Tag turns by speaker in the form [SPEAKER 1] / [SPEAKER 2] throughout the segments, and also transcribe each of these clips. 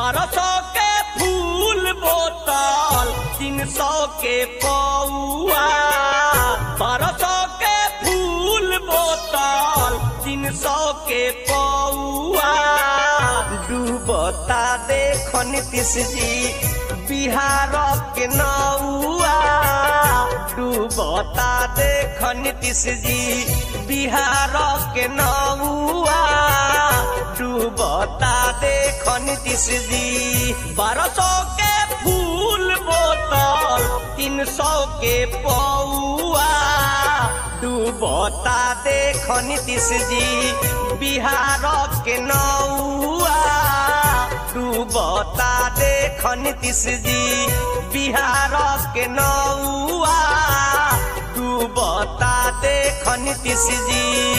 [SPEAKER 1] 1200 के फूल बोतल 300 के पौआ 1200 के फूल बोतल 300 के पौआ डूबता देखो नीतीश जी बिहार के नौआ डूबता देखो नीतीश जी बिहार के नौआ डूबता देखो नीतीश जी 1200 के फूल बोतल 300 के पौआ डूबता देखो नीतीश जी बिहार के नौआ डूबता देखो नीतीश जी बिहार के नौआ डूबता देखो नीतीश जी।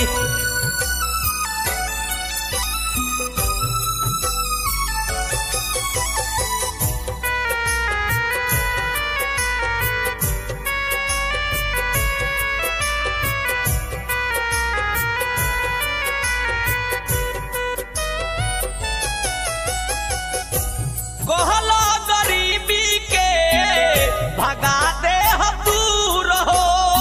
[SPEAKER 1] कहलो गरीबी के भगा दे हम दूर हो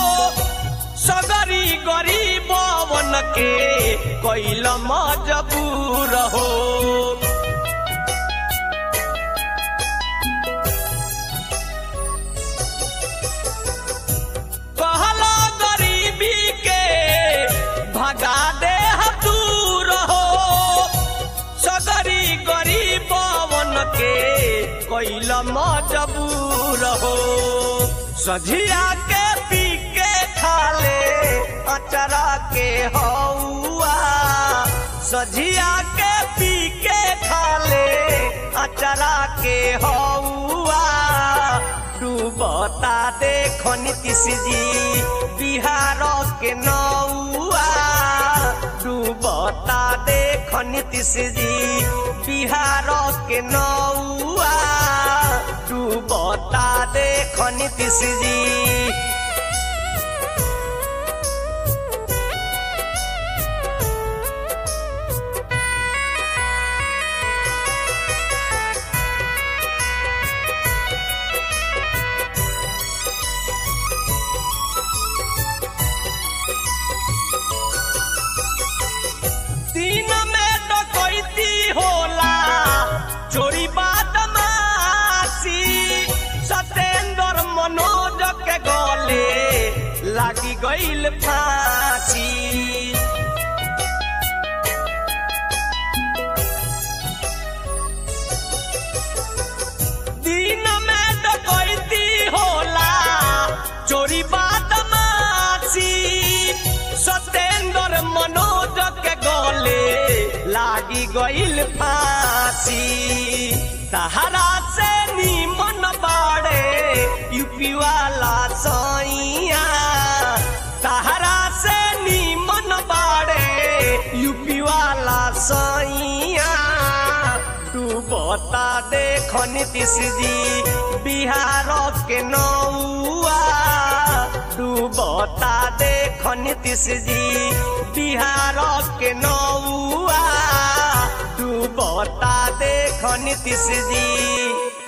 [SPEAKER 1] सगरी गरीबवन के कैल मजबूर हो कहलो गरीबी के भगा दे हम दूर हो सगरी गरीबवन के कैल मजबूर हो सझिया के पी के खाले अचरा के हौआ सझिया के पी के खाले अचरा के हौआ डूबता देखो नीतीश जी बिहार के नौआ डूबता देखो नीतीश जी बिहार के नौआ डूबता देखो नीतीश जी। दिन में डकैती होला चोरी बदमाशी सतेंद्र मनोज के गले लागी गईल फांसी दिन में डकैती होला चोरी बदमाशी सतेंद्र मनोज के गले लागी गईल फांसी सहारा से निमन बाड़े यूपी वाला सैया सहारा से निमन बाड़े यूपी वाला सैया डूबता देखो नीतीश जी बिहार के नौआ डूबता देखो नीतीश जी बिहार के नौआ डूबता देखो नीतीश जी।